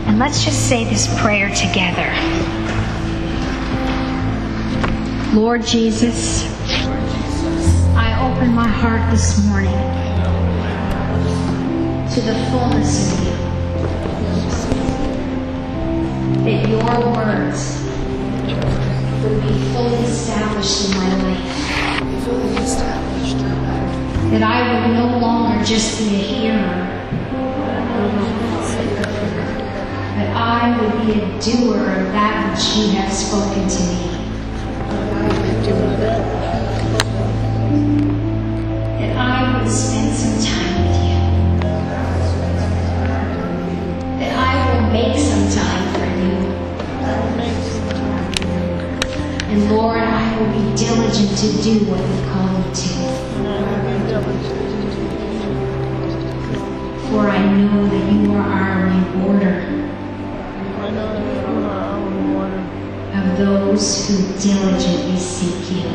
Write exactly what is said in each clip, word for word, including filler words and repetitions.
And let's just say this prayer together. Lord Jesus, I open my heart this morning to the fullness of you. That your words would be fully established in my life. That I would no longer just be a hearer, but I would be a doer of that which you have spoken to me. That I would spend some time with you. That I will make some time for you. And Lord, I will be diligent to do what you call me to. For I know that you are our rewarder of those who diligently seek you.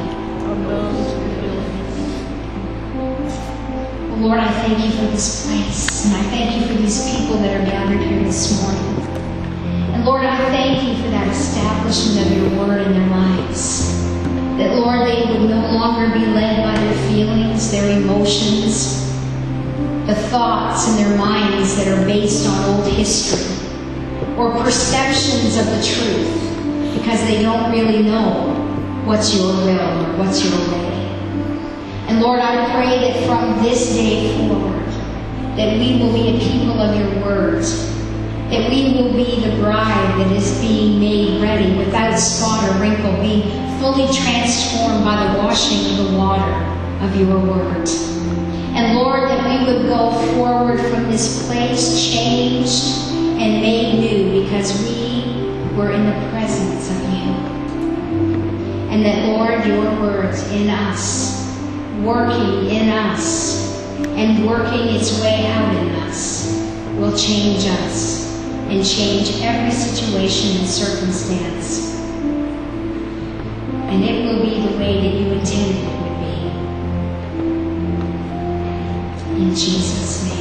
Lord, I thank you for this place, and I thank you for these people that are gathered here this morning. And Lord, I thank you for that establishment of your word in their lives. That, Lord, they would no longer be led by their feelings, their emotions, the thoughts in their minds that are based on old history or perceptions of the truth because they don't really know what's your will or what's your way. And Lord, I pray that from this day forward that we will be a people of your word, that we will be the bride that is being made ready without spot or wrinkle, being fully transformed by the washing of the water of your word. And Lord, that we would go forward from this place changed and made new because we were in the presence of you. And that, Lord, your words in us, working in us, and working its way out in us, will change us and change every situation and circumstance. And it will be the way that you intended it would be. In Jesus' name.